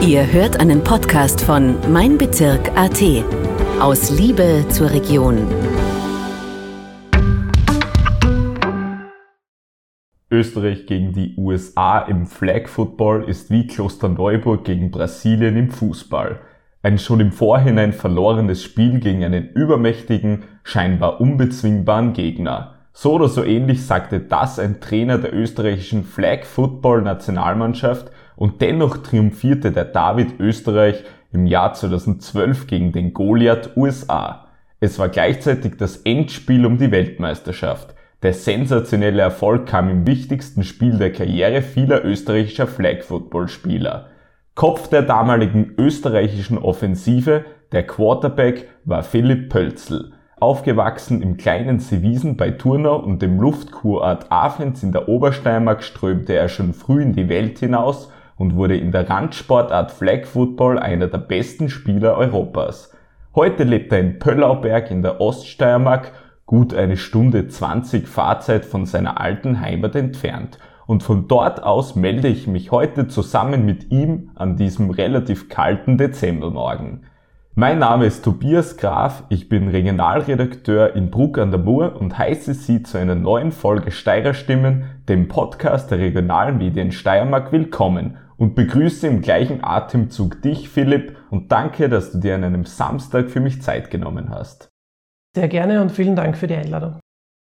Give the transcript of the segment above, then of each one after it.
Ihr hört einen Podcast von meinbezirk.at. Aus Liebe zur Region. Österreich gegen die USA im Flag Football ist wie Klosterneuburg gegen Brasilien im Fußball. Ein schon im Vorhinein verlorenes Spiel gegen einen übermächtigen, scheinbar unbezwingbaren Gegner. So oder so ähnlich sagte das ein Trainer der österreichischen Flag Football Nationalmannschaft, und dennoch triumphierte der David Österreich im Jahr 2012 gegen den Goliath USA. Es war gleichzeitig das Endspiel um die Weltmeisterschaft. Der sensationelle Erfolg kam im wichtigsten Spiel der Karriere vieler österreichischer Flag-Football-Spieler. Kopf der damaligen österreichischen Offensive, der Quarterback, war Philipp Pölzl. Aufgewachsen im kleinen Seewiesen bei Turnau und dem Luftkurort Afens in der Obersteiermark strömte er schon früh in die Welt hinaus und wurde in der Randsportart Flag Football einer der besten Spieler Europas. Heute lebt er in Pöllauberg in der Oststeiermark, gut 1 Stunde 20 Fahrzeit von seiner alten Heimat entfernt. Und von dort aus melde ich mich heute zusammen mit ihm an diesem relativ kalten Dezembermorgen. Mein Name ist Tobias Graf, ich bin Regionalredakteur in Bruck an der Mur und heiße Sie zu einer neuen Folge Steirerstimmen, dem Podcast der Regionalmedien Steiermark, willkommen und begrüße im gleichen Atemzug dich, Philipp, und danke, dass du dir an einem Samstag für mich Zeit genommen hast. Sehr gerne und vielen Dank für die Einladung.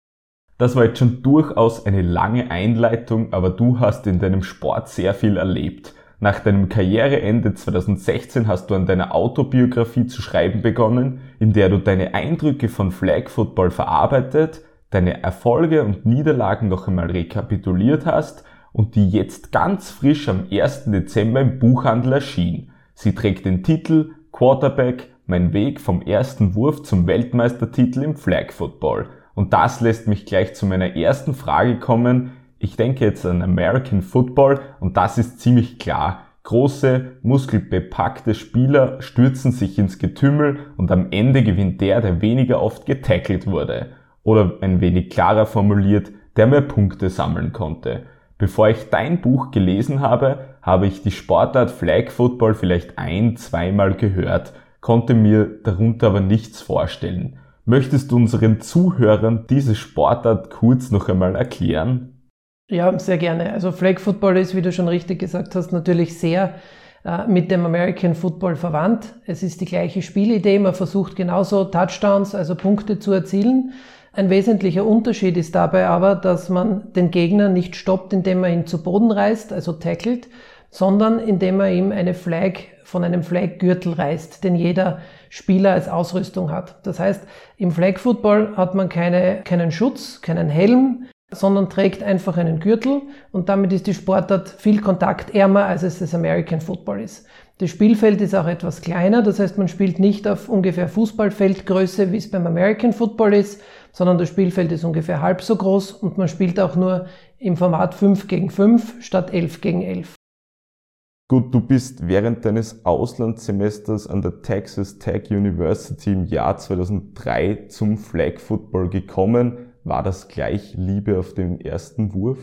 Das war jetzt schon durchaus eine lange Einleitung, aber du hast in deinem Sport sehr viel erlebt. Nach deinem Karriereende 2016 hast du an deiner Autobiografie zu schreiben begonnen, in der du deine Eindrücke von Flag Football verarbeitet, deine Erfolge und Niederlagen noch einmal rekapituliert hast und die jetzt ganz frisch am 1. Dezember im Buchhandel erschien. Sie trägt den Titel Quarterback, mein Weg vom ersten Wurf zum Weltmeistertitel im Flag Football. Und das lässt mich gleich zu meiner ersten Frage kommen. Ich denke jetzt an American Football und das ist ziemlich klar. Große, muskelbepackte Spieler stürzen sich ins Getümmel und am Ende gewinnt der weniger oft getackelt wurde. Oder ein wenig klarer formuliert, der mehr Punkte sammeln konnte. Bevor ich dein Buch gelesen habe, habe ich die Sportart Flag Football vielleicht 1-2 Mal gehört, konnte mir darunter aber nichts vorstellen. Möchtest du unseren Zuhörern diese Sportart kurz noch einmal erklären? Ja, sehr gerne. Also Flag Football ist, wie du schon richtig gesagt hast, natürlich sehr mit dem American Football verwandt. Es ist die gleiche Spielidee. Man versucht genauso Touchdowns, also Punkte zu erzielen. Ein wesentlicher Unterschied ist dabei aber, dass man den Gegner nicht stoppt, indem man ihn zu Boden reißt, also tackelt, sondern indem man ihm eine Flag von einem Flaggürtel reißt, den jeder Spieler als Ausrüstung hat. Das heißt, im Flag Football hat man keinen Schutz, keinen Helm, sondern trägt einfach einen Gürtel und damit ist die Sportart viel kontaktärmer, als es das American Football ist. Das Spielfeld ist auch etwas kleiner, das heißt, man spielt nicht auf ungefähr Fußballfeldgröße, wie es beim American Football ist, sondern das Spielfeld ist ungefähr halb so groß und man spielt auch nur im Format 5 gegen 5 statt 11 gegen 11. Gut, du bist während deines Auslandssemesters an der Texas Tech University im Jahr 2003 zum Flag Football gekommen. War das gleich Liebe auf den ersten Wurf?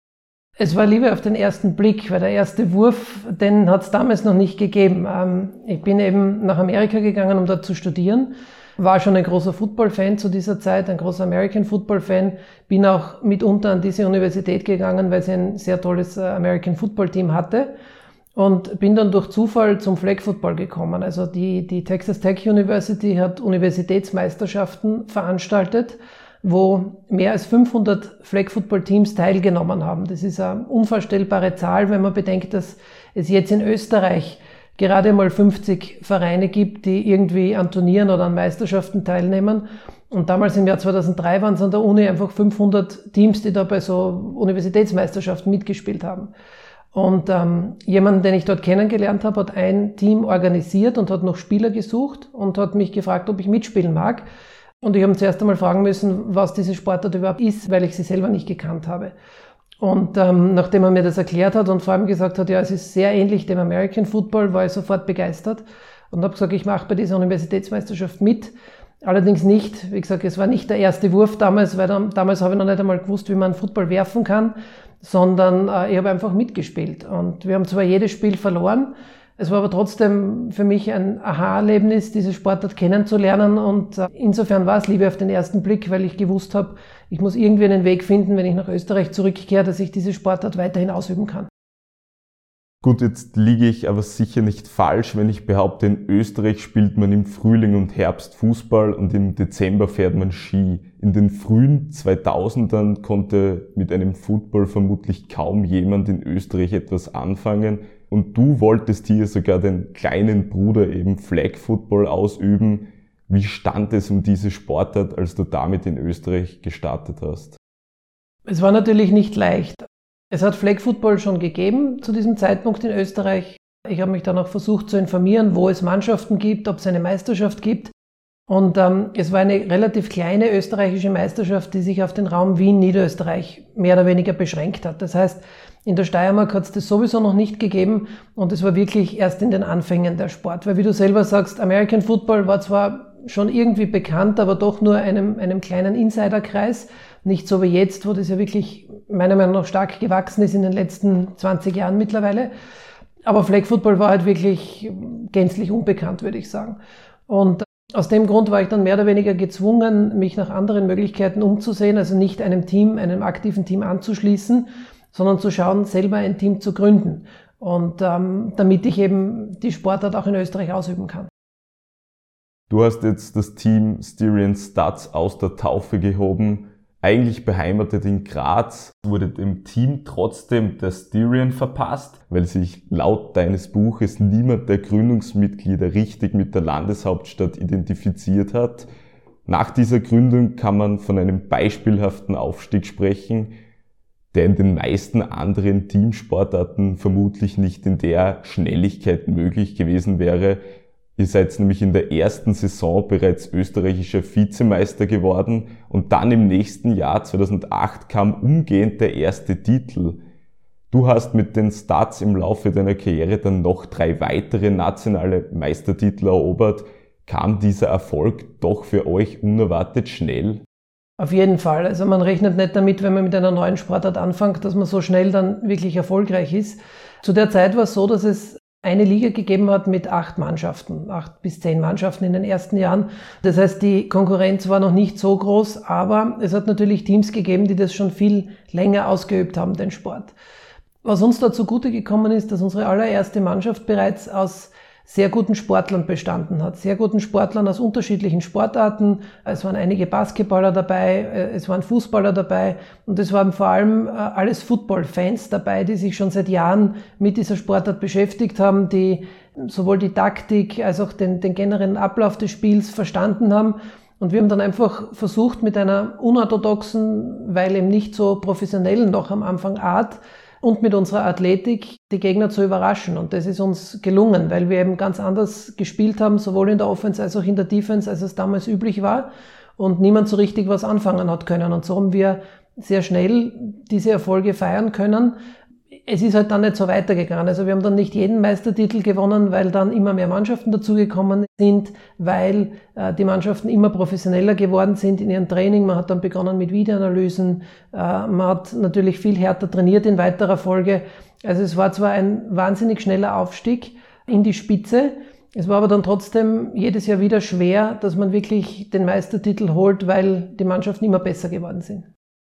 Es war Liebe auf den ersten Blick, weil der erste Wurf, den hat es damals noch nicht gegeben. Ich bin eben nach Amerika gegangen, um dort zu studieren. War schon ein großer Football-Fan zu dieser Zeit, ein großer American Football-Fan. Bin auch mitunter an diese Universität gegangen, weil sie ein sehr tolles American Football-Team hatte. Und bin dann durch Zufall zum Flag Football gekommen. Also die Texas Tech University hat Universitätsmeisterschaften veranstaltet, wo mehr als 500 Flag Football Teams teilgenommen haben. Das ist eine unvorstellbare Zahl, wenn man bedenkt, dass es jetzt in Österreich gerade mal 50 Vereine gibt, die irgendwie an Turnieren oder an Meisterschaften teilnehmen. Und damals im Jahr 2003 waren es an der Uni einfach 500 Teams, die da bei so Universitätsmeisterschaften mitgespielt haben. Und jemanden, den ich dort kennengelernt habe, hat ein Team organisiert und hat noch Spieler gesucht und hat mich gefragt, ob ich mitspielen mag. Und ich habe zuerst einmal fragen müssen, was diese Sportart überhaupt ist, weil ich sie selber nicht gekannt habe. Und nachdem er mir das erklärt hat und vor allem gesagt hat, ja, es ist sehr ähnlich dem American Football, war ich sofort begeistert und habe gesagt, ich mache bei dieser Universitätsmeisterschaft mit. Allerdings nicht, wie gesagt, es war nicht der erste Wurf damals, weil damals habe ich noch nicht einmal gewusst, wie man Football werfen kann, sondern ich habe einfach mitgespielt. Und wir haben zwar jedes Spiel verloren, Es war aber trotzdem für mich ein Aha-Erlebnis, diese Sportart kennenzulernen und insofern war es Liebe auf den ersten Blick, weil ich gewusst habe, ich muss irgendwie einen Weg finden, wenn ich nach Österreich zurückkehre, dass ich diese Sportart weiterhin ausüben kann. Gut, jetzt liege ich aber sicher nicht falsch, wenn ich behaupte, in Österreich spielt man im Frühling und Herbst Fußball und im Dezember fährt man Ski. In den frühen 2000ern konnte mit einem Football vermutlich kaum jemand in Österreich etwas anfangen. Und du wolltest hier sogar den kleinen Bruder eben Flag Football ausüben. Wie stand es um diese Sportart, als du damit in Österreich gestartet hast? Es war natürlich nicht leicht. Es hat Flag Football schon gegeben zu diesem Zeitpunkt in Österreich. Ich habe mich dann auch versucht zu informieren, wo es Mannschaften gibt, ob es eine Meisterschaft gibt. Und es war eine relativ kleine österreichische Meisterschaft, die sich auf den Raum Wien-Niederösterreich mehr oder weniger beschränkt hat. Das heißt, in der Steiermark hat es das sowieso noch nicht gegeben und es war wirklich erst in den Anfängen der Sport. Weil wie du selber sagst, American Football war zwar schon irgendwie bekannt, aber doch nur einem kleinen Insiderkreis. Nicht so wie jetzt, wo das ja wirklich meiner Meinung nach stark gewachsen ist in den letzten 20 Jahren mittlerweile. Aber Flag Football war halt wirklich gänzlich unbekannt, würde ich sagen. Und aus dem Grund war ich dann mehr oder weniger gezwungen, mich nach anderen Möglichkeiten umzusehen, also nicht einem aktiven Team anzuschließen, sondern zu schauen, selber ein Team zu gründen. Und damit ich eben die Sportart auch in Österreich ausüben kann. Du hast jetzt das Team Styrian Studs aus der Taufe gehoben. Eigentlich beheimatet in Graz, wurde dem Team trotzdem der Styrian verpasst, weil sich laut deines Buches niemand der Gründungsmitglieder richtig mit der Landeshauptstadt identifiziert hat. Nach dieser Gründung kann man von einem beispielhaften Aufstieg sprechen, der in den meisten anderen Teamsportarten vermutlich nicht in der Schnelligkeit möglich gewesen wäre. Ihr seid nämlich in der ersten Saison bereits österreichischer Vizemeister geworden und dann im nächsten Jahr 2008 kam umgehend der erste Titel. Du hast mit den Studs im Laufe deiner Karriere dann noch 3 weitere nationale Meistertitel erobert. Kam dieser Erfolg doch für euch unerwartet schnell? Auf jeden Fall. Also man rechnet nicht damit, wenn man mit einer neuen Sportart anfängt, dass man so schnell dann wirklich erfolgreich ist. Zu der Zeit war es so, dass es eine Liga gegeben hat mit 8 Mannschaften, 8 bis 10 Mannschaften in den ersten Jahren. Das heißt, die Konkurrenz war noch nicht so groß, aber es hat natürlich Teams gegeben, die das schon viel länger ausgeübt haben, den Sport. Was uns da zugute gekommen ist, dass unsere allererste Mannschaft bereits aus sehr guten Sportlern bestanden hat. Sehr guten Sportlern aus unterschiedlichen Sportarten. Es waren einige Basketballer dabei, es waren Fußballer dabei und es waren vor allem alles Football-Fans dabei, die sich schon seit Jahren mit dieser Sportart beschäftigt haben, die sowohl die Taktik als auch den generellen Ablauf des Spiels verstanden haben. Und wir haben dann einfach versucht, mit einer unorthodoxen, weil eben nicht so professionellen noch am Anfang Art, und mit unserer Athletik die Gegner zu überraschen. Und das ist uns gelungen, weil wir eben ganz anders gespielt haben, sowohl in der Offense als auch in der Defense, als es damals üblich war. Und niemand so richtig was anfangen hat können. Und so haben wir sehr schnell diese Erfolge feiern können. Es ist halt dann nicht so weitergegangen. Also wir haben dann nicht jeden Meistertitel gewonnen, weil dann immer mehr Mannschaften dazugekommen sind, weil die Mannschaften immer professioneller geworden sind in ihrem Training. Man hat dann begonnen mit Videoanalysen. Man hat natürlich viel härter trainiert in weiterer Folge. Also es war zwar ein wahnsinnig schneller Aufstieg in die Spitze, es war aber dann trotzdem jedes Jahr wieder schwer, dass man wirklich den Meistertitel holt, weil die Mannschaften immer besser geworden sind.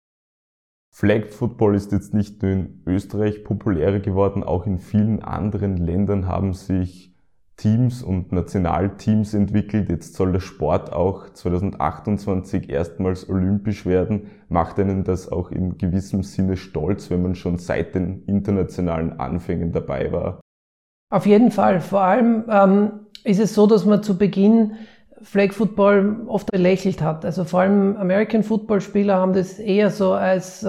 Flag Football ist jetzt nicht nur in Österreich populärer geworden, auch in vielen anderen Ländern haben sich Teams und Nationalteams entwickelt. Jetzt soll der Sport auch 2028 erstmals olympisch werden. Macht einen das auch in gewissem Sinne stolz, wenn man schon seit den internationalen Anfängen dabei war? Auf jeden Fall. Vor allem ist es so, dass man zu Beginn Flag Football oft belächelt hat. Also vor allem American Football Spieler haben das eher so als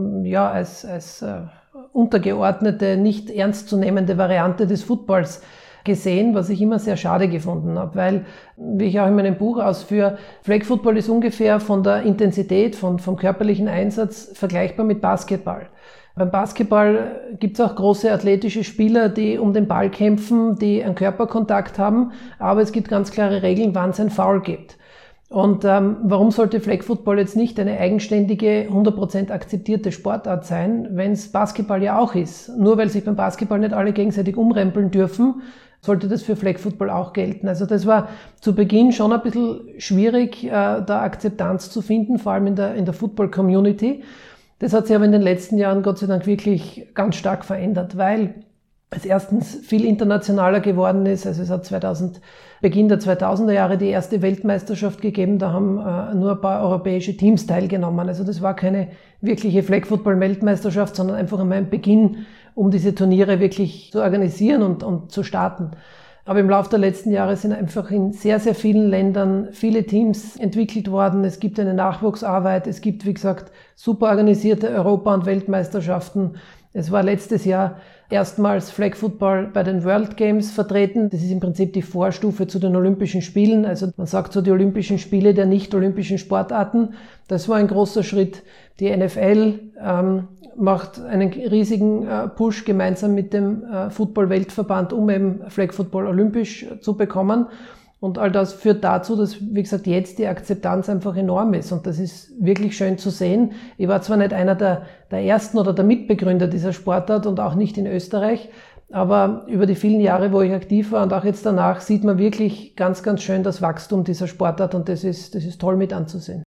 untergeordnete, nicht ernstzunehmende Variante des Footballs gesehen, was ich immer sehr schade gefunden habe, weil, wie ich auch in meinem Buch ausführe, Flag Football ist ungefähr von der Intensität, vom körperlichen Einsatz vergleichbar mit Basketball. Beim Basketball gibt es auch große athletische Spieler, die um den Ball kämpfen, die einen Körperkontakt haben, aber es gibt ganz klare Regeln, wann es ein Foul gibt. Und warum sollte Flag Football jetzt nicht eine eigenständige, 100% akzeptierte Sportart sein, wenn es Basketball ja auch ist? Nur weil sich beim Basketball nicht alle gegenseitig umrempeln dürfen, sollte das für Flag Football auch gelten. Also das war zu Beginn schon ein bisschen schwierig, da Akzeptanz zu finden, vor allem in der Football-Community. Das hat sich aber in den letzten Jahren Gott sei Dank wirklich ganz stark verändert, weil es erstens viel internationaler geworden ist. Also es hat Beginn der 2000er Jahre die erste Weltmeisterschaft gegeben. Da haben nur ein paar europäische Teams teilgenommen. Also das war keine wirkliche Flag-Football-Weltmeisterschaft, sondern einfach einmal ein Beginn, um diese Turniere wirklich zu organisieren und zu starten. Aber im Laufe der letzten Jahre sind einfach in sehr, sehr vielen Ländern viele Teams entwickelt worden. Es gibt eine Nachwuchsarbeit. Es gibt, wie gesagt, super organisierte Europa- und Weltmeisterschaften. Es war letztes Jahr erstmals Flag Football bei den World Games vertreten. Das ist im Prinzip die Vorstufe zu den Olympischen Spielen. Also man sagt so die Olympischen Spiele der nicht-olympischen Sportarten. Das war ein großer Schritt. Die NFL macht einen riesigen Push gemeinsam mit dem Football-Weltverband, um eben Flag Football olympisch zu bekommen. Und all das führt dazu, dass, wie gesagt, jetzt die Akzeptanz einfach enorm ist. Und das ist wirklich schön zu sehen. Ich war zwar nicht einer der ersten oder der Mitbegründer dieser Sportart und auch nicht in Österreich, aber über die vielen Jahre, wo ich aktiv war und auch jetzt danach, sieht man wirklich ganz, ganz schön das Wachstum dieser Sportart und das ist toll mit anzusehen.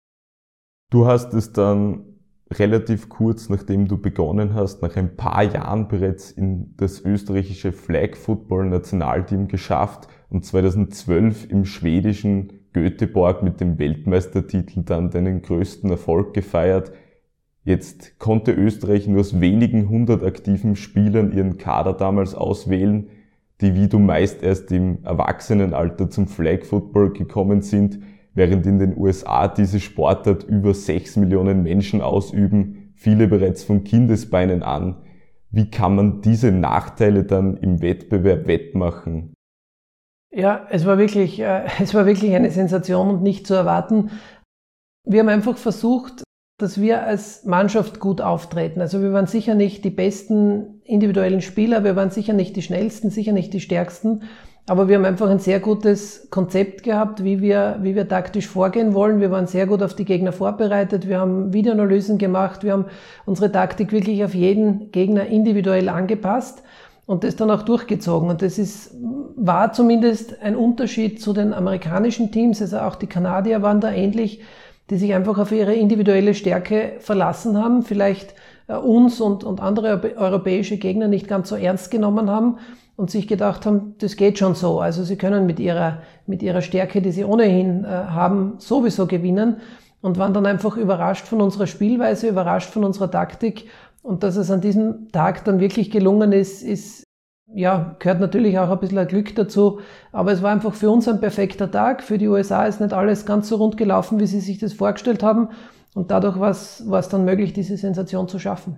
Du hast es dann relativ kurz, nachdem du begonnen hast, nach ein paar Jahren bereits in das österreichische Flag Football Nationalteam geschafft und 2012 im schwedischen Göteborg mit dem Weltmeistertitel dann deinen größten Erfolg gefeiert. Jetzt konnte Österreich nur aus wenigen 100 aktiven Spielern ihren Kader damals auswählen, die wie du meist erst im Erwachsenenalter zum Flag Football gekommen sind, während in den USA diese Sportart über 6 Millionen Menschen ausüben, viele bereits von Kindesbeinen an. Wie kann man diese Nachteile dann im Wettbewerb wettmachen? Ja, es war wirklich eine Sensation und nicht zu erwarten. Wir haben einfach versucht, dass wir als Mannschaft gut auftreten. Also wir waren sicher nicht die besten individuellen Spieler, wir waren sicher nicht die schnellsten, sicher nicht die stärksten, aber wir haben einfach ein sehr gutes Konzept gehabt, wie wir taktisch vorgehen wollen. Wir waren sehr gut auf die Gegner vorbereitet, wir haben Videoanalysen gemacht, wir haben unsere Taktik wirklich auf jeden Gegner individuell angepasst und das dann auch durchgezogen. Und das war zumindest ein Unterschied zu den amerikanischen Teams, also auch die Kanadier waren da ähnlich, die sich einfach auf ihre individuelle Stärke verlassen haben, vielleicht uns und andere europäische Gegner nicht ganz so ernst genommen haben und sich gedacht haben, das geht schon so. Also sie können mit ihrer Stärke, die sie ohnehin haben, sowieso gewinnen und waren dann einfach überrascht von unserer Spielweise, überrascht von unserer Taktik. Und dass es an diesem Tag dann wirklich gelungen ist, gehört natürlich auch ein bisschen Glück dazu. Aber es war einfach für uns ein perfekter Tag. Für die USA ist nicht alles ganz so rund gelaufen, wie sie sich das vorgestellt haben. Und dadurch war es dann möglich, diese Sensation zu schaffen.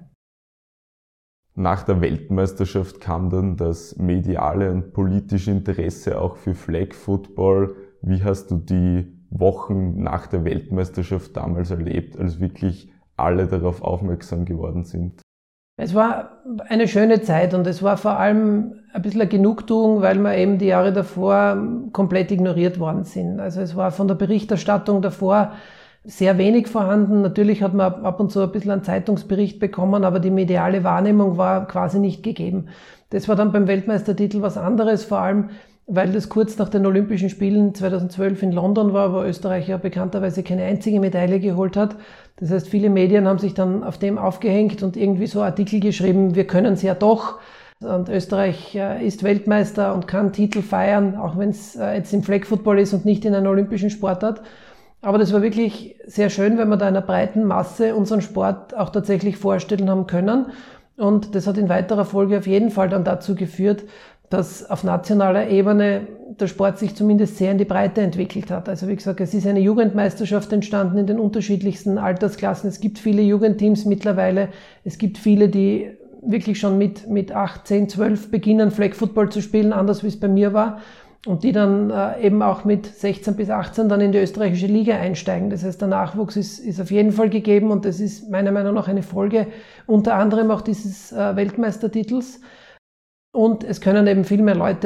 Nach der Weltmeisterschaft kam dann das mediale und politische Interesse auch für Flag Football. Wie hast du die Wochen nach der Weltmeisterschaft damals erlebt, als wirklich alle darauf aufmerksam geworden sind? Es war eine schöne Zeit und es war vor allem ein bisschen eine Genugtuung, weil wir eben die Jahre davor komplett ignoriert worden sind. Also es war von der Berichterstattung davor sehr wenig vorhanden. Natürlich hat man ab und zu ein bisschen einen Zeitungsbericht bekommen, aber die mediale Wahrnehmung war quasi nicht gegeben. Das war dann beim Weltmeistertitel was anderes, vor allem weil das kurz nach den Olympischen Spielen 2012 in London war, wo Österreich ja bekannterweise keine einzige Medaille geholt hat. Das heißt, viele Medien haben sich dann auf dem aufgehängt und irgendwie so Artikel geschrieben, wir können es ja doch. Und Österreich ist Weltmeister und kann Titel feiern, auch wenn es jetzt im Flag Football ist und nicht in einer olympischen Sportart. Aber das war wirklich sehr schön, wenn wir da einer breiten Masse unseren Sport auch tatsächlich vorstellen haben können. Und das hat in weiterer Folge auf jeden Fall dann dazu geführt, dass auf nationaler Ebene der Sport sich zumindest sehr in die Breite entwickelt hat. Also wie gesagt, es ist eine Jugendmeisterschaft entstanden in den unterschiedlichsten Altersklassen. Es gibt viele Jugendteams mittlerweile. Es gibt viele, die wirklich schon mit 8, 10, 12 beginnen, Flag Football zu spielen, anders wie es bei mir war. Und die dann eben auch mit 16 bis 18 dann in die österreichische Liga einsteigen. Das heißt, der Nachwuchs ist auf jeden Fall gegeben und das ist meiner Meinung nach eine Folge unter anderem auch dieses Weltmeistertitels. Und es können eben viel mehr Leute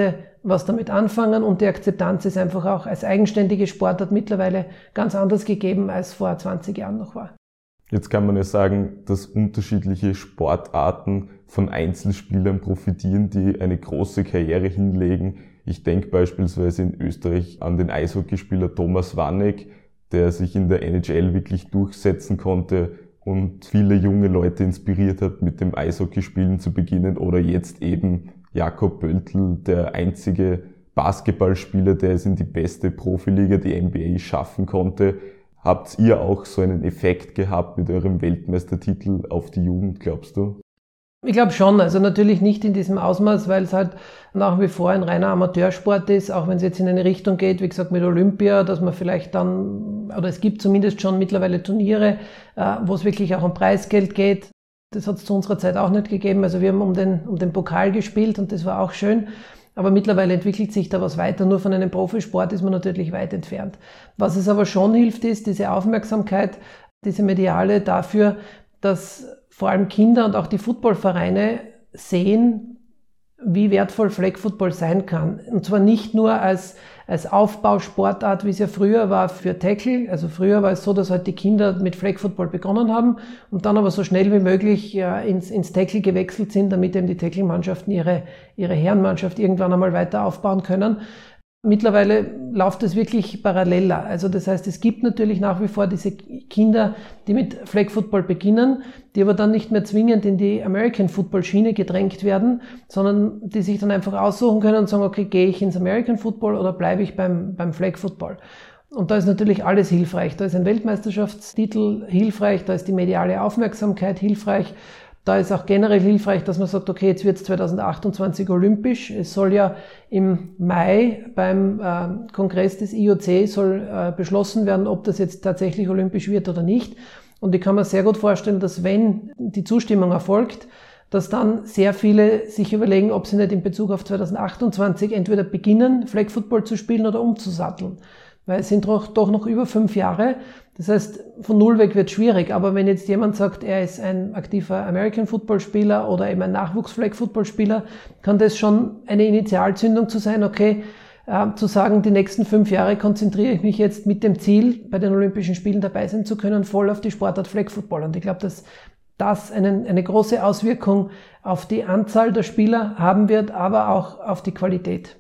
was damit anfangen und die Akzeptanz ist einfach auch als eigenständige Sportart mittlerweile ganz anders gegeben, als vor 20 Jahren noch war. Jetzt kann man ja sagen, dass unterschiedliche Sportarten von Einzelspielern profitieren, die eine große Karriere hinlegen. Ich denke beispielsweise in Österreich an den Eishockeyspieler Thomas Vanek, der sich in der NHL wirklich durchsetzen konnte und viele junge Leute inspiriert hat, mit dem Eishockeyspielen zu beginnen. Oder jetzt eben Jakob Pöltl, der einzige Basketballspieler, der es in die beste Profiliga, die NBA, schaffen konnte. Habt ihr auch so einen Effekt gehabt mit eurem Weltmeistertitel auf die Jugend, glaubst du? Ich glaube schon, also natürlich nicht in diesem Ausmaß, weil es halt nach wie vor ein reiner Amateursport ist, auch wenn es jetzt in eine Richtung geht, wie gesagt mit Olympia, dass man vielleicht dann, oder es gibt zumindest schon mittlerweile Turniere, wo es wirklich auch um Preisgeld geht. Das hat es zu unserer Zeit auch nicht gegeben, also wir haben um den Pokal gespielt und das war auch schön. Aber mittlerweile entwickelt sich da was weiter. Nur von einem Profisport ist man natürlich weit entfernt. Was es aber schon hilft, ist diese Aufmerksamkeit, diese mediale dafür, dass vor allem Kinder und auch die Footballvereine sehen, wie wertvoll Flag Football sein kann. Und zwar nicht nur als Aufbausportart, wie es ja früher war für Tackle. Also früher war es so, dass halt die Kinder mit Flag Football begonnen haben und dann aber so schnell wie möglich ins Tackle gewechselt sind, damit eben die Tackle-Mannschaften ihre Herrenmannschaft irgendwann einmal weiter aufbauen können. Mittlerweile läuft es wirklich paralleler. Also das heißt, es gibt natürlich nach wie vor diese Kinder, die mit Flag Football beginnen, die aber dann nicht mehr zwingend in die American Football Schiene gedrängt werden, sondern die sich dann einfach aussuchen können und sagen, okay, gehe ich ins American Football oder bleibe ich beim Flag Football? Und da ist natürlich alles hilfreich. Da ist ein Weltmeisterschaftstitel hilfreich, da ist die mediale Aufmerksamkeit hilfreich. Da ist auch generell hilfreich, dass man sagt, okay, jetzt wird es 2028 olympisch. Es soll ja im Mai beim Kongress des IOC soll beschlossen werden, ob das jetzt tatsächlich olympisch wird oder nicht. Und ich kann mir sehr gut vorstellen, dass wenn die Zustimmung erfolgt, dass dann sehr viele sich überlegen, ob sie nicht in Bezug auf 2028 entweder beginnen, Flag Football zu spielen oder umzusatteln. Weil es sind doch noch über 5 Jahre. Das heißt, von null weg wird schwierig. Aber wenn jetzt jemand sagt, er ist ein aktiver American Football Spieler oder eben ein Nachwuchs-Flag Football Spieler, kann das schon eine Initialzündung zu sein, okay, zu sagen, die nächsten 5 Jahre konzentriere ich mich jetzt mit dem Ziel, bei den Olympischen Spielen dabei sein zu können, voll auf die Sportart Flag Football. Und ich glaube, dass das eine große Auswirkung auf die Anzahl der Spieler haben wird, aber auch auf die Qualität.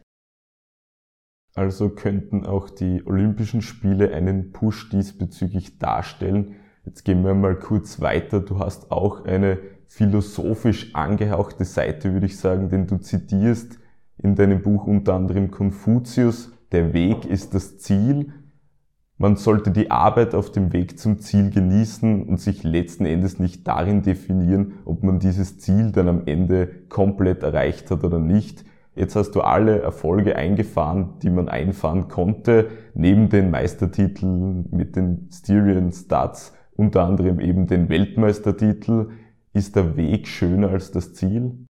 Also könnten auch die Olympischen Spiele einen Push diesbezüglich darstellen. Jetzt gehen wir mal kurz weiter. Du hast auch eine philosophisch angehauchte Seite, würde ich sagen, denn du zitierst in deinem Buch unter anderem Konfuzius: Der Weg ist das Ziel. Man sollte die Arbeit auf dem Weg zum Ziel genießen und sich letzten Endes nicht darin definieren, ob man dieses Ziel dann am Ende komplett erreicht hat oder nicht. Jetzt hast du alle Erfolge eingefahren, die man einfahren konnte, neben den Meistertiteln mit den Styrian Studs, unter anderem eben den Weltmeistertitel. Ist der Weg schöner als das Ziel?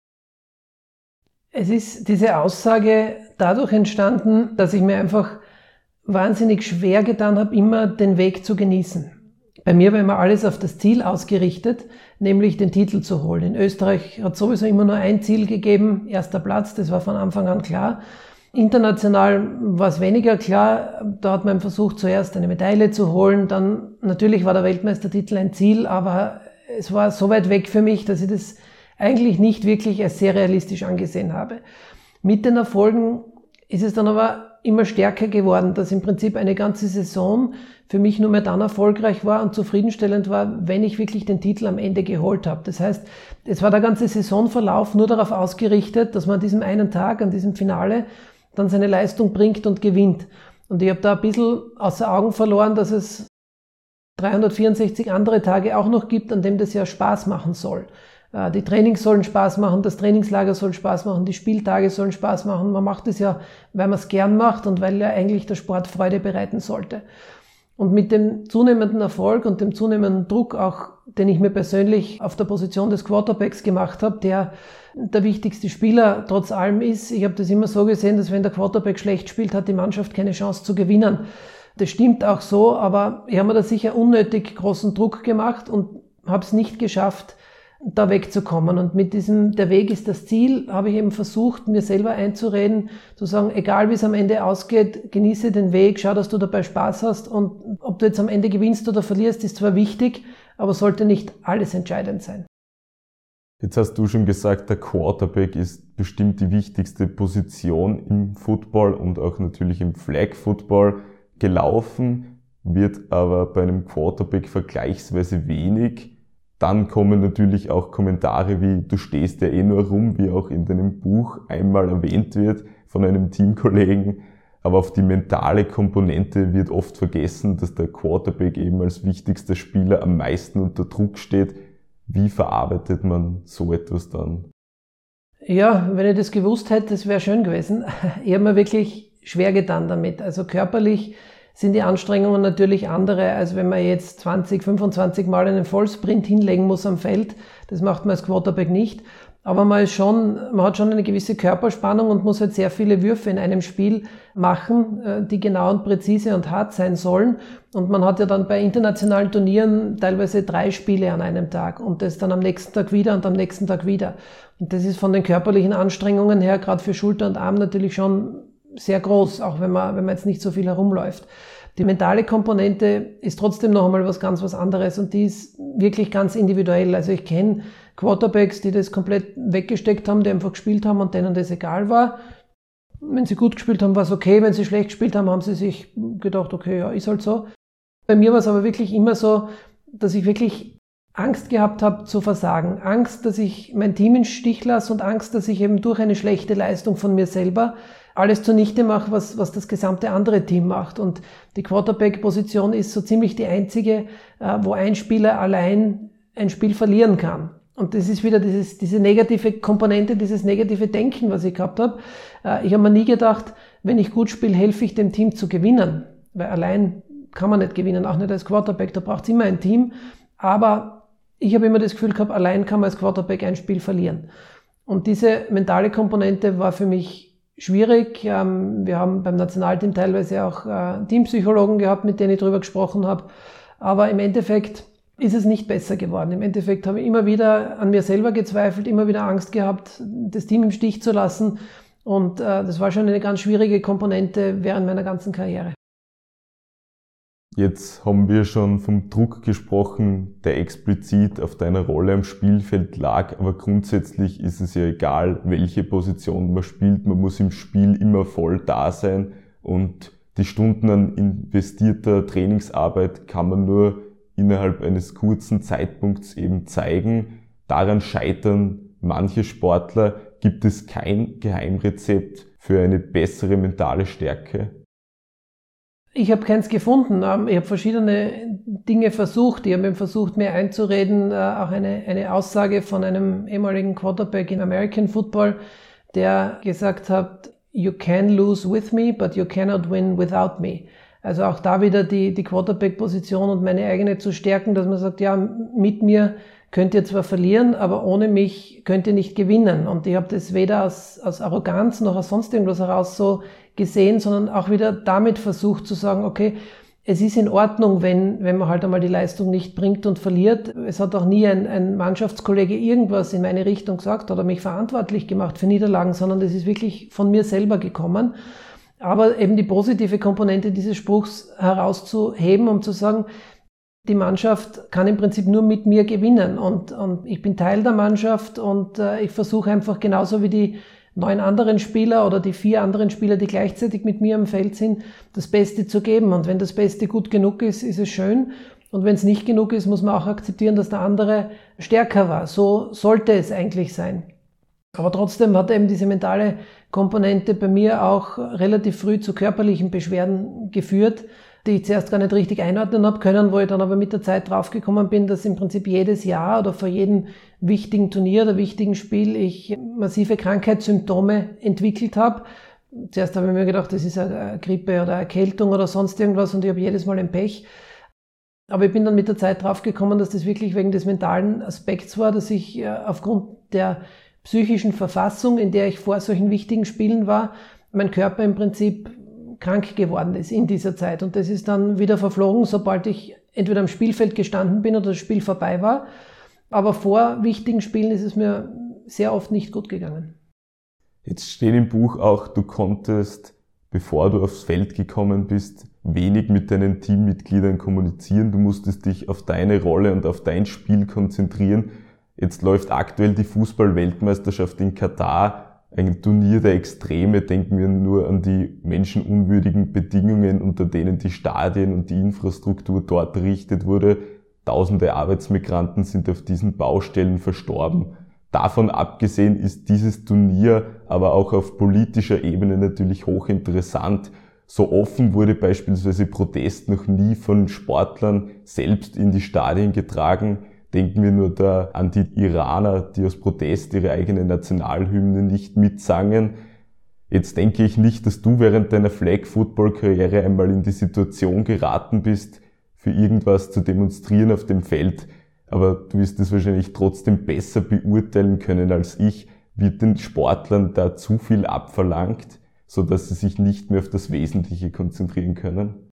Es ist diese Aussage dadurch entstanden, dass ich mir einfach wahnsinnig schwer getan habe, immer den Weg zu genießen. Bei mir war immer alles auf das Ziel ausgerichtet, nämlich den Titel zu holen. In Österreich hat sowieso immer nur ein Ziel gegeben, 1. Platz, das war von Anfang an klar. International war es weniger klar, da hat man versucht, zuerst eine Medaille zu holen, dann natürlich war der Weltmeistertitel ein Ziel, aber es war so weit weg für mich, dass ich das eigentlich nicht wirklich als sehr realistisch angesehen habe. Mit den Erfolgen ist es dann aber immer stärker geworden, dass im Prinzip eine ganze Saison für mich nur mehr dann erfolgreich war und zufriedenstellend war, wenn ich wirklich den Titel am Ende geholt habe. Das heißt, es war der ganze Saisonverlauf nur darauf ausgerichtet, dass man an diesem einen Tag, an diesem Finale, dann seine Leistung bringt und gewinnt. Und ich habe da ein bisschen außer Augen verloren, dass es 364 andere Tage auch noch gibt, an dem das ja Spaß machen soll. Die Trainings sollen Spaß machen, das Trainingslager soll Spaß machen, die Spieltage sollen Spaß machen. Man macht es ja, weil man es gern macht und weil ja eigentlich der Sport Freude bereiten sollte. Und mit dem zunehmenden Erfolg und dem zunehmenden Druck auch, den ich mir persönlich auf der Position des Quarterbacks gemacht habe, der wichtigste Spieler trotz allem ist. Ich habe das immer so gesehen, dass wenn der Quarterback schlecht spielt, hat die Mannschaft keine Chance zu gewinnen. Das stimmt auch so, aber ich habe mir da sicher unnötig großen Druck gemacht und habe es nicht geschafft, da wegzukommen. Und mit diesem, der Weg ist das Ziel, habe ich eben versucht, mir selber einzureden, zu sagen, egal wie es am Ende ausgeht, genieße den Weg, schau, dass du dabei Spaß hast, und ob du jetzt am Ende gewinnst oder verlierst, ist zwar wichtig, aber sollte nicht alles entscheidend sein. Jetzt hast du schon gesagt, der Quarterback ist bestimmt die wichtigste Position im Football und auch natürlich im Flag Football. Gelaufen wird aber bei einem Quarterback vergleichsweise wenig. Dann kommen natürlich auch Kommentare wie, du stehst ja eh nur rum, wie auch in deinem Buch einmal erwähnt wird von einem Teamkollegen. Aber auf die mentale Komponente wird oft vergessen, dass der Quarterback eben als wichtigster Spieler am meisten unter Druck steht. Wie verarbeitet man so etwas dann? Ja, wenn ich das gewusst hätte, das wäre schön gewesen. Ich habe mir wirklich schwer getan damit. Also körperlich sind die Anstrengungen natürlich andere, als wenn man jetzt 20, 25 Mal einen Vollsprint hinlegen muss am Feld. Das macht man als Quarterback nicht. Aber man hat schon eine gewisse Körperspannung und muss halt sehr viele Würfe in einem Spiel machen, die genau und präzise und hart sein sollen. Und man hat ja dann bei internationalen Turnieren teilweise 3 Spiele an einem Tag und das dann am nächsten Tag wieder und am nächsten Tag wieder. Und das ist von den körperlichen Anstrengungen her, gerade für Schulter und Arm, natürlich schon sehr groß, auch wenn man jetzt nicht so viel herumläuft. Die mentale Komponente ist trotzdem noch einmal was anderes und die ist wirklich ganz individuell. Also ich kenne Quarterbacks, die das komplett weggesteckt haben, die einfach gespielt haben und denen das egal war. Wenn sie gut gespielt haben, war es okay. Wenn sie schlecht gespielt haben, haben sie sich gedacht, okay, ja, ist halt so. Bei mir war es aber wirklich immer so, dass ich wirklich Angst gehabt habe zu versagen. Angst, dass ich mein Team im Stich lasse und Angst, dass ich eben durch eine schlechte Leistung von mir selber alles zunichte mache, was das gesamte andere Team macht. Und die Quarterback-Position ist so ziemlich die einzige, wo ein Spieler allein ein Spiel verlieren kann. Und das ist wieder diese negative Komponente, dieses negative Denken, was ich gehabt habe. Ich habe mir nie gedacht, wenn ich gut spiele, helfe ich dem Team zu gewinnen. Weil allein kann man nicht gewinnen, auch nicht als Quarterback. Da braucht es immer ein Team. Aber ich habe immer das Gefühl gehabt, allein kann man als Quarterback ein Spiel verlieren. Und diese mentale Komponente war für mich schwierig. Wir haben beim Nationalteam teilweise auch Teampsychologen gehabt, mit denen ich darüber gesprochen habe. Aber im Endeffekt ist es nicht besser geworden. Im Endeffekt habe ich immer wieder an mir selber gezweifelt, immer wieder Angst gehabt, das Team im Stich zu lassen. Und das war schon eine ganz schwierige Komponente während meiner ganzen Karriere. Jetzt haben wir schon vom Druck gesprochen, der explizit auf deiner Rolle am Spielfeld lag, aber grundsätzlich ist es ja egal, welche Position man spielt. Man muss im Spiel immer voll da sein und die Stunden an investierter Trainingsarbeit kann man nur innerhalb eines kurzen Zeitpunkts eben zeigen. Daran scheitern manche Sportler. Gibt es kein Geheimrezept für eine bessere mentale Stärke? Ich habe keins gefunden. Ich habe verschiedene Dinge versucht. Ich habe eben versucht, mir einzureden, auch eine Aussage von einem ehemaligen Quarterback in American Football, der gesagt hat, you can lose with me, but you cannot win without me. Also auch da wieder die Quarterback-Position und meine eigene zu stärken, dass man sagt, ja, mit mir könnt ihr zwar verlieren, aber ohne mich könnt ihr nicht gewinnen. Und ich habe das weder aus Arroganz noch aus sonst irgendwas heraus so gesehen, sondern auch wieder damit versucht zu sagen, okay, es ist in Ordnung, wenn man halt einmal die Leistung nicht bringt und verliert. Es hat auch nie ein Mannschaftskollege irgendwas in meine Richtung gesagt oder mich verantwortlich gemacht für Niederlagen, sondern das ist wirklich von mir selber gekommen. Aber eben die positive Komponente dieses Spruchs herauszuheben, um zu sagen, die Mannschaft kann im Prinzip nur mit mir gewinnen und ich bin Teil der Mannschaft und ich versuche einfach genauso wie die 9 anderen Spieler oder die 4 anderen Spieler, die gleichzeitig mit mir am Feld sind, das Beste zu geben. Und wenn das Beste gut genug ist, ist es schön. Und wenn es nicht genug ist, muss man auch akzeptieren, dass der andere stärker war. So sollte es eigentlich sein. Aber trotzdem hat eben diese mentale Komponente bei mir auch relativ früh zu körperlichen Beschwerden geführt, die ich zuerst gar nicht richtig einordnen habe können, wo ich dann aber mit der Zeit draufgekommen bin, dass im Prinzip jedes Jahr oder vor jedem wichtigen Turnier oder wichtigen Spiel ich massive Krankheitssymptome entwickelt habe. Zuerst habe ich mir gedacht, das ist eine Grippe oder Erkältung oder sonst irgendwas und ich habe jedes Mal ein Pech. Aber ich bin dann mit der Zeit draufgekommen, dass das wirklich wegen des mentalen Aspekts war, dass ich aufgrund der psychischen Verfassung, in der ich vor solchen wichtigen Spielen war, mein Körper im Prinzip krank geworden ist in dieser Zeit. Und das ist dann wieder verflogen, sobald ich entweder am Spielfeld gestanden bin oder das Spiel vorbei war. Aber vor wichtigen Spielen ist es mir sehr oft nicht gut gegangen. Jetzt steht im Buch auch, du konntest, bevor du aufs Feld gekommen bist, wenig mit deinen Teammitgliedern kommunizieren. Du musstest dich auf deine Rolle und auf dein Spiel konzentrieren. Jetzt läuft aktuell die Fußball-Weltmeisterschaft in Katar, ein Turnier der Extreme. Denken wir nur an die menschenunwürdigen Bedingungen, unter denen die Stadien und die Infrastruktur dort errichtet wurde. Tausende Arbeitsmigranten sind auf diesen Baustellen verstorben. Davon abgesehen ist dieses Turnier aber auch auf politischer Ebene natürlich hochinteressant. So offen wurde beispielsweise Protest noch nie von Sportlern selbst in die Stadien getragen. Denken wir nur da an die Iraner, die aus Protest ihre eigene Nationalhymne nicht mitsangen. Jetzt denke ich nicht, dass du während deiner Flag-Football-Karriere einmal in die Situation geraten bist, für irgendwas zu demonstrieren auf dem Feld. Aber du wirst es wahrscheinlich trotzdem besser beurteilen können als ich. Wird den Sportlern da zu viel abverlangt, sodass sie sich nicht mehr auf das Wesentliche konzentrieren können?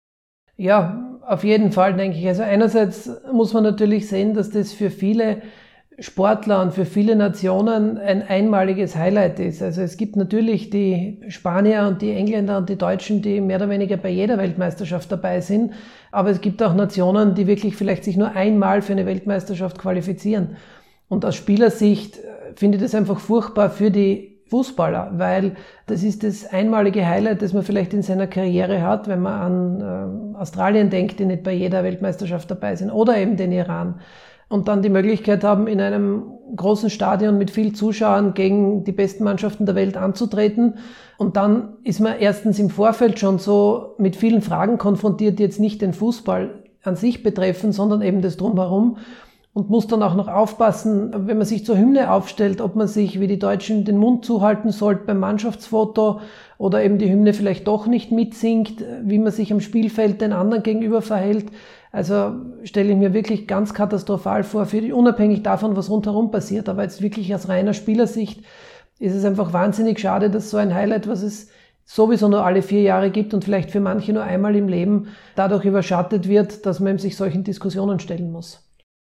Ja, auf jeden Fall, denke ich. Also einerseits muss man natürlich sehen, dass das für viele Sportler und für viele Nationen ein einmaliges Highlight ist. Also es gibt natürlich die Spanier und die Engländer und die Deutschen, die mehr oder weniger bei jeder Weltmeisterschaft dabei sind. Aber es gibt auch Nationen, die wirklich vielleicht sich nur einmal für eine Weltmeisterschaft qualifizieren. Und aus Spielersicht finde ich das einfach furchtbar für die Fußballer, weil das ist das einmalige Highlight, das man vielleicht in seiner Karriere hat, wenn man an Australien denkt, die nicht bei jeder Weltmeisterschaft dabei sind, oder eben den Iran. Und dann die Möglichkeit haben, in einem großen Stadion mit viel Zuschauern gegen die besten Mannschaften der Welt anzutreten. Und dann ist man erstens im Vorfeld schon so mit vielen Fragen konfrontiert, die jetzt nicht den Fußball an sich betreffen, sondern eben das Drumherum. Und muss dann auch noch aufpassen, wenn man sich zur Hymne aufstellt, ob man sich wie die Deutschen den Mund zuhalten sollte beim Mannschaftsfoto oder eben die Hymne vielleicht doch nicht mitsingt, wie man sich am Spielfeld den anderen gegenüber verhält. Also stelle ich mir wirklich ganz katastrophal vor, unabhängig davon, was rundherum passiert. Aber jetzt wirklich aus reiner Spielersicht ist es einfach wahnsinnig schade, dass so ein Highlight, was es sowieso nur alle 4 Jahre gibt und vielleicht für manche nur einmal im Leben, dadurch überschattet wird, dass man sich solchen Diskussionen stellen muss.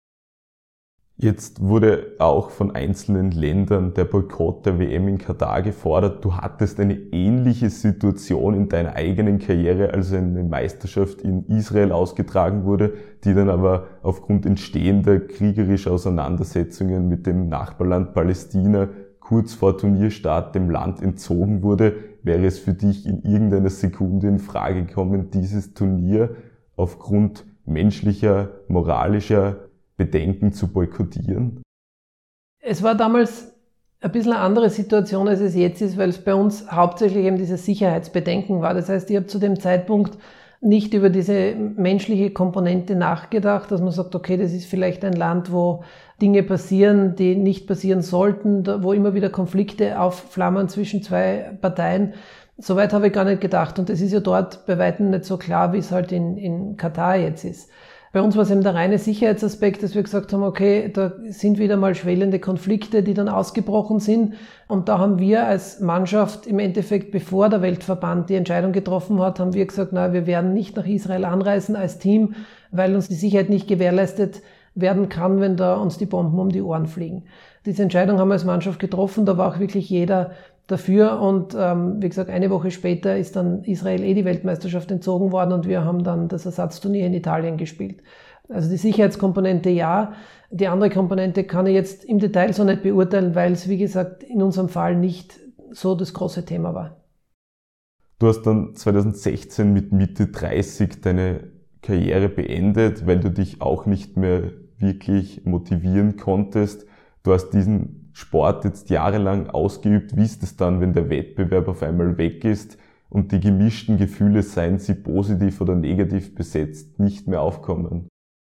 Jetzt wurde auch von einzelnen Ländern der Boykott der WM in Katar gefordert. Du hattest eine ähnliche Situation in deiner eigenen Karriere, als eine Meisterschaft in Israel ausgetragen wurde, die dann aber aufgrund entstehender kriegerischer Auseinandersetzungen mit dem Nachbarland Palästina kurz vor Turnierstart dem Land entzogen wurde. Wäre es für dich in irgendeiner Sekunde in Frage gekommen, dieses Turnier aufgrund menschlicher, moralischer Bedenken zu boykottieren? Es war damals ein bisschen eine andere Situation, als es jetzt ist, weil es bei uns hauptsächlich eben dieses Sicherheitsbedenken war. Das heißt, ich habe zu dem Zeitpunkt nicht über diese menschliche Komponente nachgedacht, dass man sagt, okay, das ist vielleicht ein Land, wo Dinge passieren, die nicht passieren sollten, wo immer wieder Konflikte aufflammen zwischen 2 Parteien. Soweit habe ich gar nicht gedacht. Und das ist ja dort bei weitem nicht so klar, wie es halt in Katar jetzt ist. Bei uns war es eben der reine Sicherheitsaspekt, dass wir gesagt haben, okay, da sind wieder mal schwelende Konflikte, die dann ausgebrochen sind. Und da haben wir als Mannschaft im Endeffekt, bevor der Weltverband die Entscheidung getroffen hat, haben wir gesagt, na, wir werden nicht nach Israel anreisen als Team, weil uns die Sicherheit nicht gewährleistet werden kann, wenn da uns die Bomben um die Ohren fliegen. Diese Entscheidung haben wir als Mannschaft getroffen, da war auch wirklich jeder dafür. Und wie gesagt, eine Woche später ist dann Israel die Weltmeisterschaft entzogen worden und wir haben dann das Ersatzturnier in Italien gespielt. Also die Sicherheitskomponente ja, die andere Komponente kann ich jetzt im Detail so nicht beurteilen, weil es, wie gesagt, in unserem Fall nicht so das große Thema war. Du hast dann 2016 mit Mitte 30 deine Karriere beendet, weil du dich auch nicht mehr wirklich motivieren konntest. Du hast diesen Sport jetzt jahrelang ausgeübt. Wie ist es dann, wenn der Wettbewerb auf einmal weg ist und die gemischten Gefühle, seien sie positiv oder negativ besetzt, nicht mehr aufkommen?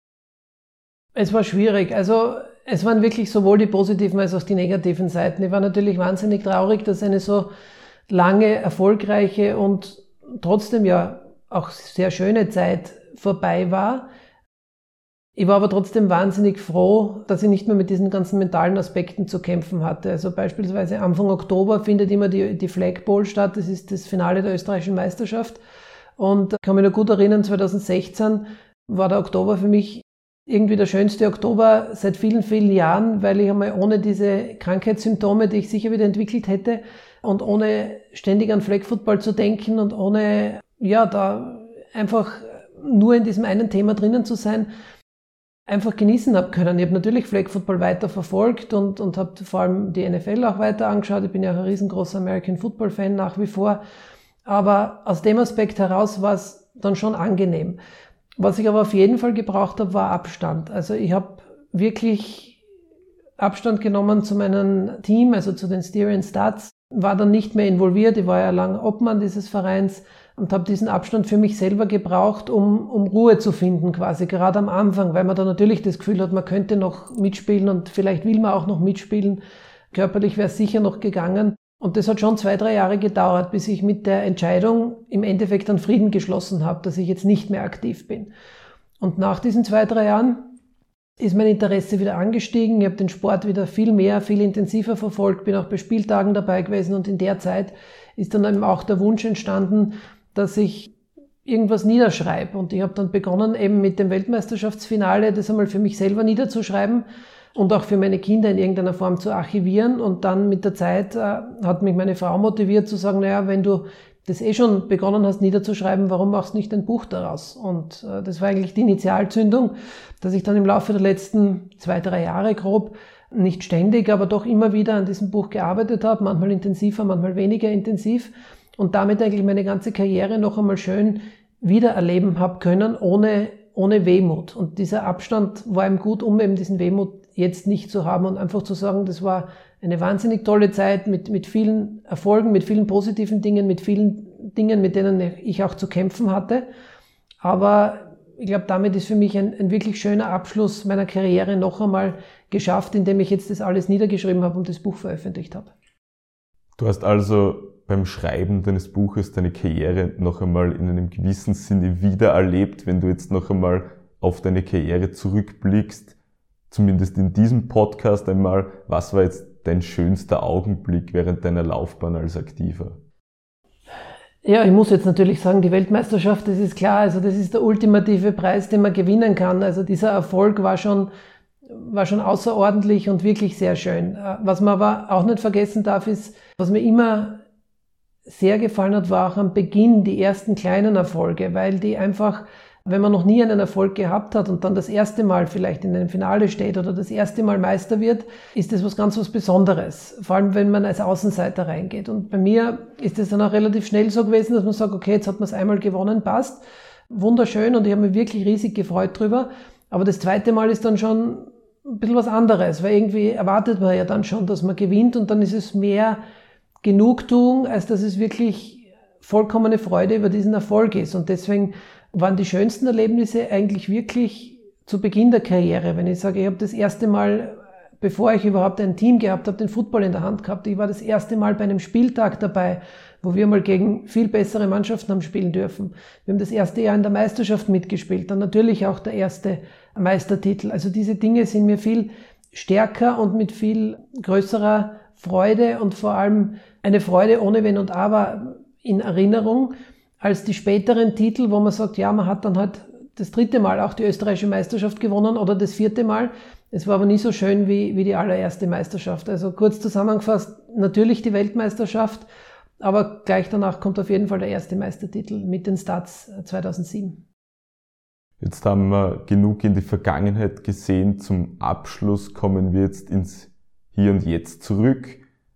Es war schwierig. Also es waren wirklich sowohl die positiven als auch die negativen Seiten. Ich war natürlich wahnsinnig traurig, dass eine so lange, erfolgreiche und trotzdem ja auch sehr schöne Zeit vorbei war. Ich war aber trotzdem wahnsinnig froh, dass ich nicht mehr mit diesen ganzen mentalen Aspekten zu kämpfen hatte. Also beispielsweise Anfang Oktober findet immer die Flag Bowl statt. Das ist das Finale der österreichischen Meisterschaft. Und ich kann mich noch gut erinnern, 2016 war der Oktober für mich irgendwie der schönste Oktober seit vielen, vielen Jahren, weil ich einmal ohne diese Krankheitssymptome, die ich sicher wieder entwickelt hätte und ohne ständig an Flag Football zu denken und ohne, da einfach nur in diesem einen Thema drinnen zu sein, einfach genießen habe können. Ich habe natürlich Flag Football weiter verfolgt und habe vor allem die NFL auch weiter angeschaut. Ich bin ja auch ein riesengroßer American Football Fan nach wie vor. Aber aus dem Aspekt heraus war es dann schon angenehm. Was ich aber auf jeden Fall gebraucht habe, war Abstand. Also ich habe wirklich Abstand genommen zu meinem Team, also zu den Styrian Stats, war dann nicht mehr involviert. Ich war ja lange Obmann dieses Vereins und habe diesen Abstand für mich selber gebraucht, um Ruhe zu finden quasi, gerade am Anfang, weil man da natürlich das Gefühl hat, man könnte noch mitspielen und vielleicht will man auch noch mitspielen. Körperlich wäre es sicher noch gegangen. Und das hat schon 2-3 Jahre gedauert, bis ich mit der Entscheidung im Endeffekt einen Frieden geschlossen habe, dass ich jetzt nicht mehr aktiv bin. Und nach diesen 2-3 Jahren ist mein Interesse wieder angestiegen. Ich habe den Sport wieder viel intensiver verfolgt, bin auch bei Spieltagen dabei gewesen und in der Zeit ist dann eben auch der Wunsch entstanden, dass ich irgendwas niederschreibe. Und ich habe dann begonnen, eben mit dem Weltmeisterschaftsfinale das einmal für mich selber niederzuschreiben und auch für meine Kinder in irgendeiner Form zu archivieren. Und dann mit der Zeit hat mich meine Frau motiviert zu sagen, wenn du das schon begonnen hast niederzuschreiben, warum machst du nicht ein Buch daraus? Und das war eigentlich die Initialzündung, dass ich dann im Laufe der letzten 2-3 Jahre grob, nicht ständig, aber doch immer wieder an diesem Buch gearbeitet habe, manchmal intensiver, manchmal weniger intensiv und damit eigentlich meine ganze Karriere noch einmal schön wiedererleben habe können, ohne Wehmut. Und dieser Abstand war ihm gut, um eben diesen Wehmut jetzt nicht zu haben und einfach zu sagen, das war eine wahnsinnig tolle Zeit mit vielen Erfolgen, mit vielen positiven Dingen, mit vielen Dingen, mit denen ich auch zu kämpfen hatte. Aber ich glaube, damit ist für mich ein wirklich schöner Abschluss meiner Karriere noch einmal geschafft, indem ich jetzt das alles niedergeschrieben habe und das Buch veröffentlicht habe. Du hast also beim Schreiben deines Buches deine Karriere noch einmal in einem gewissen Sinne wiedererlebt, wenn du jetzt noch einmal auf deine Karriere zurückblickst, zumindest in diesem Podcast einmal. Was war jetzt dein schönster Augenblick während deiner Laufbahn als Aktiver? Ja, ich muss jetzt natürlich sagen, die Weltmeisterschaft, das ist klar, also das ist der ultimative Preis, den man gewinnen kann. Also dieser Erfolg war schon außerordentlich und wirklich sehr schön. Was man aber auch nicht vergessen darf, ist, was mir immer sehr gefallen hat, war auch am Beginn die ersten kleinen Erfolge, weil die einfach, wenn man noch nie einen Erfolg gehabt hat und dann das erste Mal vielleicht in einem Finale steht oder das erste Mal Meister wird, ist das was Besonderes. Vor allem, wenn man als Außenseiter reingeht. Und bei mir ist es dann auch relativ schnell so gewesen, dass man sagt, okay, jetzt hat man es einmal gewonnen, passt. Wunderschön und ich habe mich wirklich riesig gefreut drüber. Aber das zweite Mal ist dann schon ein bisschen was anderes, weil irgendwie erwartet man ja dann schon, dass man gewinnt und dann ist es mehr Genugtuung, als dass es wirklich vollkommene Freude über diesen Erfolg ist. Und deswegen waren die schönsten Erlebnisse eigentlich wirklich zu Beginn der Karriere. Wenn ich sage, ich habe das erste Mal, bevor ich überhaupt ein Team gehabt habe, den Football in der Hand gehabt. Ich war das erste Mal bei einem Spieltag dabei, wo wir mal gegen viel bessere Mannschaften haben spielen dürfen. Wir haben das erste Jahr in der Meisterschaft mitgespielt, dann natürlich auch der erste Meistertitel. Also diese Dinge sind mir viel stärker und mit viel größerer Freude und vor allem eine Freude ohne Wenn und Aber in Erinnerung, als die späteren Titel, wo man sagt, ja, man hat dann halt das 3. Mal auch die österreichische Meisterschaft gewonnen oder das 4. Mal. Es war aber nie so schön wie die allererste Meisterschaft. Also kurz zusammengefasst, natürlich die Weltmeisterschaft, aber gleich danach kommt auf jeden Fall der erste Meistertitel mit den Stats 2007. Jetzt haben wir genug in die Vergangenheit gesehen. Zum Abschluss kommen wir jetzt ins Hier und Jetzt zurück,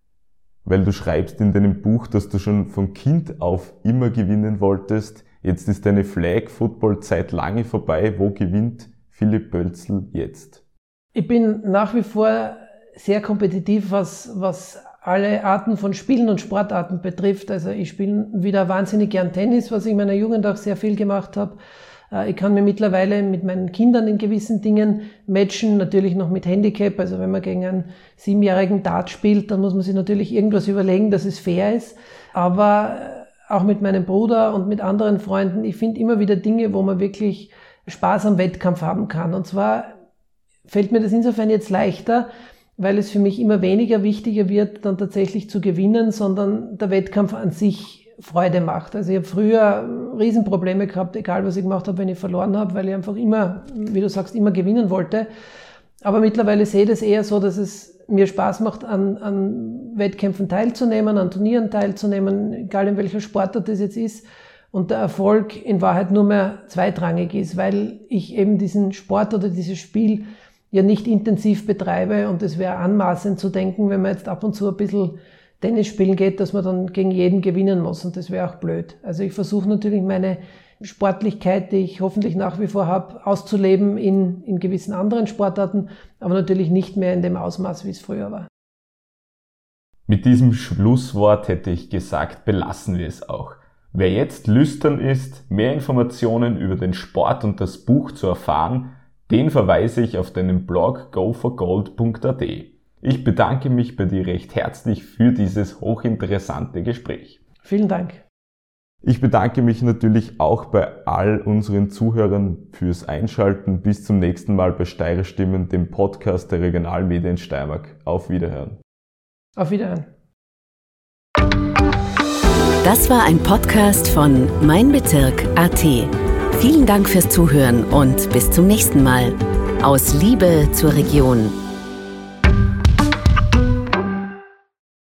weil du schreibst in deinem Buch, dass du schon von Kind auf immer gewinnen wolltest. Jetzt ist deine Flag-Football-Zeit lange vorbei. Wo gewinnt Philipp Bölzl jetzt? Ich bin nach wie vor sehr kompetitiv, was alle Arten von Spielen und Sportarten betrifft. Also ich spiele wieder wahnsinnig gern Tennis, was ich in meiner Jugend auch sehr viel gemacht habe. Ich kann mir mittlerweile mit meinen Kindern in gewissen Dingen matchen, natürlich noch mit Handicap. Also wenn man gegen einen 7-jährigen Dart spielt, dann muss man sich natürlich irgendwas überlegen, dass es fair ist. Aber auch mit meinem Bruder und mit anderen Freunden, ich finde immer wieder Dinge, wo man wirklich Spaß am Wettkampf haben kann. Und zwar fällt mir das insofern jetzt leichter, weil es für mich immer weniger wichtiger wird, dann tatsächlich zu gewinnen, sondern der Wettkampf an sich Freude macht. Also ich habe früher Riesenprobleme gehabt, egal was ich gemacht habe, wenn ich verloren habe, weil ich einfach immer, wie du sagst, immer gewinnen wollte. Aber mittlerweile sehe ich das eher so, dass es mir Spaß macht, an Wettkämpfen teilzunehmen, an Turnieren teilzunehmen, egal in welcher Sportart das jetzt ist. Und der Erfolg in Wahrheit nur mehr zweitrangig ist, weil ich eben diesen Sport oder dieses Spiel ja nicht intensiv betreibe. Und es wäre anmaßend zu denken, wenn man jetzt ab und zu ein bisschen Tennis spielen geht, dass man dann gegen jeden gewinnen muss. Und das wäre auch blöd. Also ich versuche natürlich meine Sportlichkeit, die ich hoffentlich nach wie vor habe, auszuleben in gewissen anderen Sportarten, aber natürlich nicht mehr in dem Ausmaß, wie es früher war. Mit diesem Schlusswort hätte ich gesagt, belassen wir es auch. Wer jetzt lüstern ist, mehr Informationen über den Sport und das Buch zu erfahren, den verweise ich auf deinen Blog goforgold.at. Ich bedanke mich bei dir recht herzlich für dieses hochinteressante Gespräch. Vielen Dank. Ich bedanke mich natürlich auch bei all unseren Zuhörern fürs Einschalten. Bis zum nächsten Mal bei Steirer Stimmen, dem Podcast der Regionalmedien Steiermark. Auf Wiederhören. Auf Wiederhören. Das war ein Podcast von meinbezirk.at. Vielen Dank fürs Zuhören und bis zum nächsten Mal. Aus Liebe zur Region.